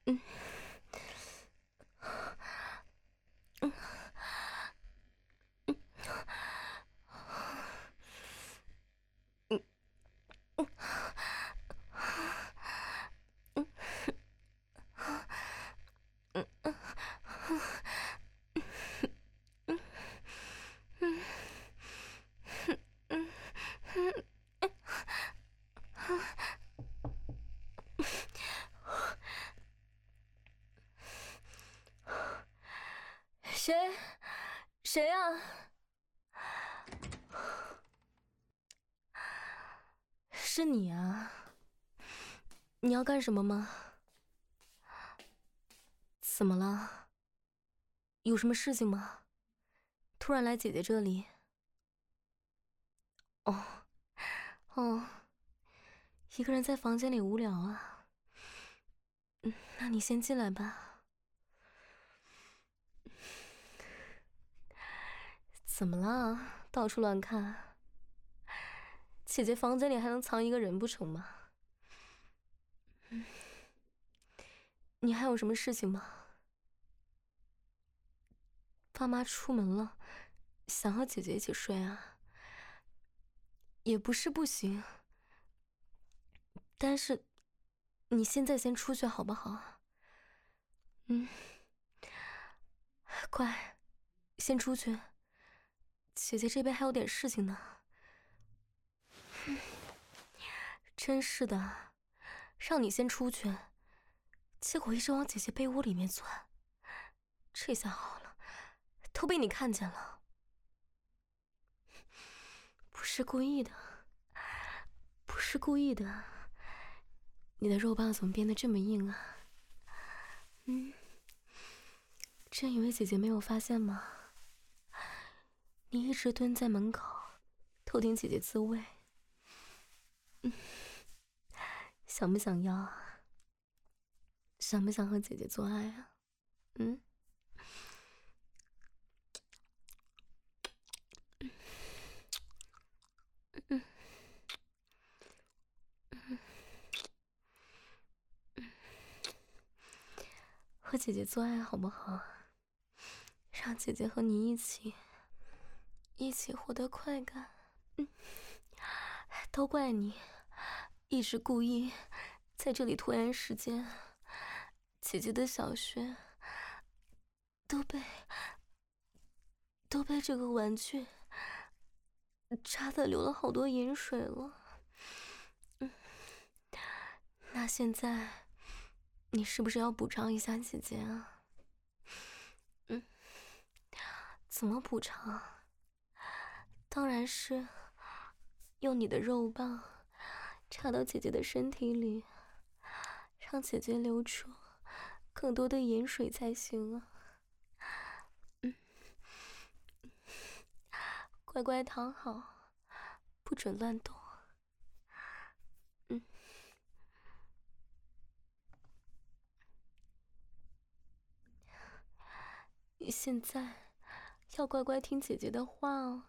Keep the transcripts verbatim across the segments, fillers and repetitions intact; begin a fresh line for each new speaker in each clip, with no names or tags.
嗯嗯嗯嗯嗯嗯嗯嗯嗯谁？谁啊？是你啊？你要干什么吗？怎么了？有什么事情吗？突然来姐姐这里？哦哦，一个人在房间里无聊啊。嗯，那你先进来吧。怎么了？到处乱看？姐姐房间里还能藏一个人不成吗？你还有什么事情吗？爸妈出门了，想和姐姐一起睡啊？也不是不行，但是你现在先出去好不好？嗯，乖，先出去，姐姐这边还有点事情呢。真是的，让你先出去，结果一直往姐姐被窝里面钻，这下好了，都被你看见了。不是故意的，不是故意的。你的肉棒怎么变得这么硬啊？嗯，真以为姐姐没有发现吗？你一直蹲在门口，偷听姐姐自慰。嗯，想不想要啊？想不想和姐姐做爱啊？嗯。嗯嗯，和姐姐做爱好不好？让姐姐和你一起，一起获得快感。嗯，都怪你，一直故意在这里拖延时间。姐姐的小穴都被都被这个玩具扎的流了好多饮水了。嗯，那现在你是不是要补偿一下姐姐啊？嗯，怎么补偿？当然是用你的肉棒插到姐姐的身体里，让姐姐流出更多的饮水才行啊。嗯，乖乖躺好，不准乱动。嗯，你现在要乖乖听姐姐的话哦。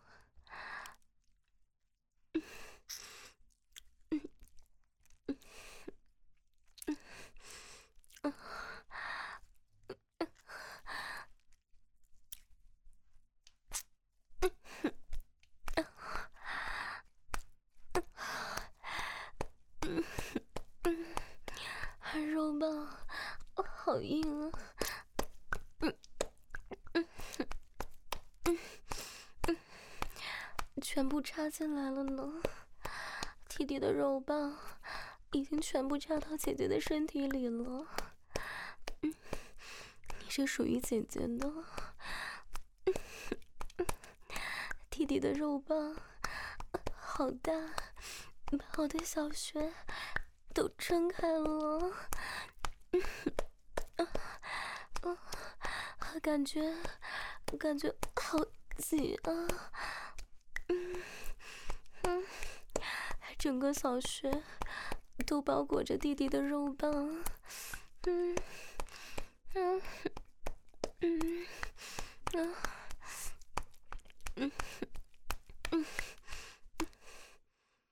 肉棒好硬啊！全部插进来了呢，弟弟的肉棒已经全部插到姐姐的身体里了。嗯，你是属于姐姐的，弟弟的肉棒好大，把我的小穴都撑开了。嗯嗯，感觉感觉好挤啊！嗯嗯，整个小穴都包裹着弟弟的肉棒。嗯嗯嗯嗯嗯嗯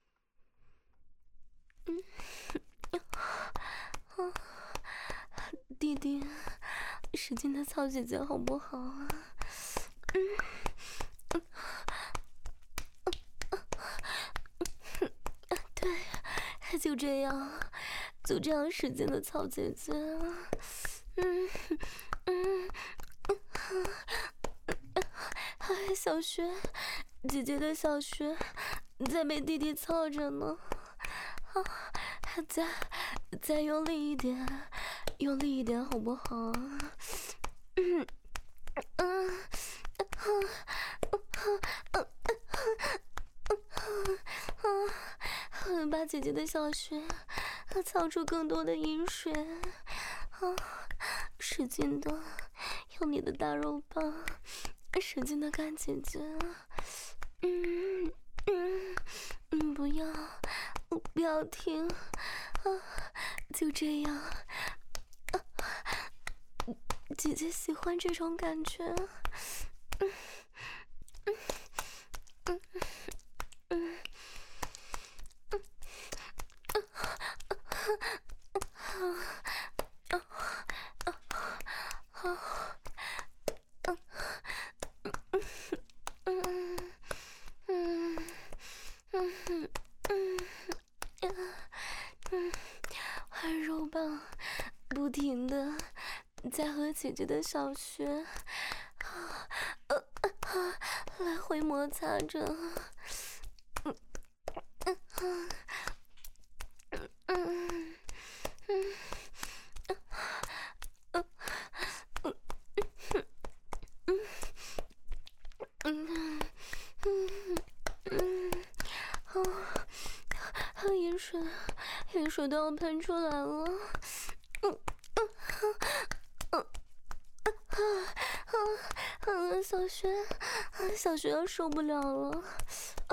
嗯， 弟弟，使劲的操姐姐好不好啊？嗯，对，就这样，就这样使劲的操姐姐。嗯嗯嗯，小学，姐姐的小学在被弟弟操着呢。啊，再再用力一点，用力一点好不好？嗯嗯嗯嗯嗯，把姐姐的小穴操出更多的饮水。啊，使劲的用你的大肉棒，使劲的干姐姐。嗯嗯嗯，不要不要停啊！就这样，啊，姐姐喜欢这种感觉。嗯嗯嗯嗯嗯嗯嗯嗯嗯嗯，换肉棒不停的在和姐姐的小穴啊啊啊来回摩擦着。嗯嗯嗯嗯嗯嗯嗯嗯嗯嗯，啊，盐水，盐水都要喷出来了。嗯嗯嗯嗯嗯，小学，小学要受不了了。啊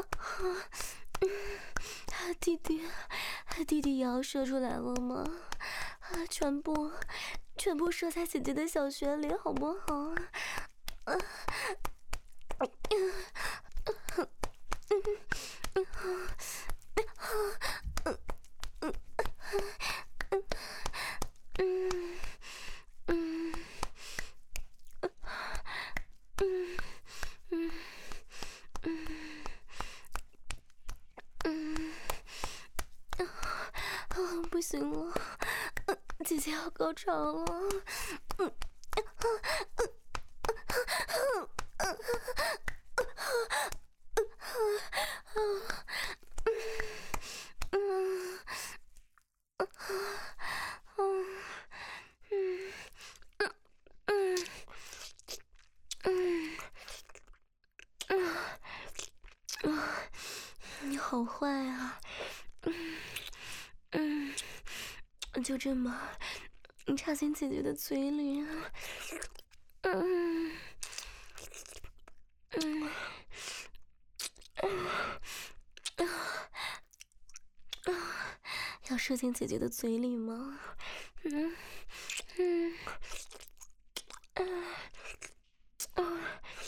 啊，弟弟，弟弟也要射出来了吗？啊，全部，全部射在姐姐的小穴里，好不好？啊，嗯嗯嗯嗯嗯嗯嗯嗯嗯嗯嗯嗯，啊，不行了，姐姐要高潮了。嗯嗯嗯嗯嗯嗯嗯，你好坏啊！嗯嗯，就这么插进姐姐的嘴里。嗯嗯嗯啊，要射进姐姐的嘴里吗？嗯嗯嗯嗯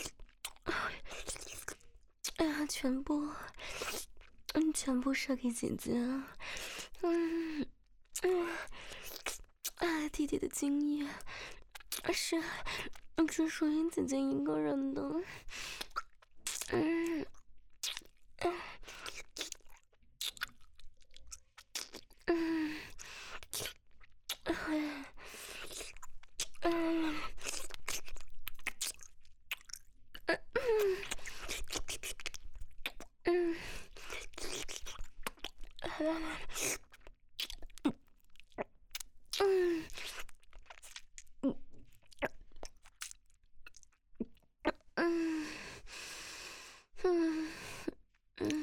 啊，全部嗯，全部射给姐姐。嗯嗯啊，弟弟的精液是只属于姐姐一个人的。嗯嗯嗯嗯嗯嗯嗯嗯嗯嗯，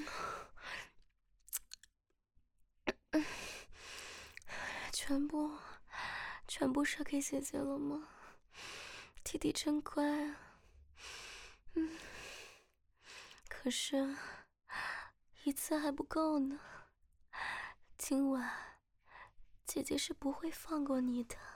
全部全部射给姐姐了吗？弟弟真乖啊。嗯，可是一次还不够呢，今晚姐姐是不会放过你的。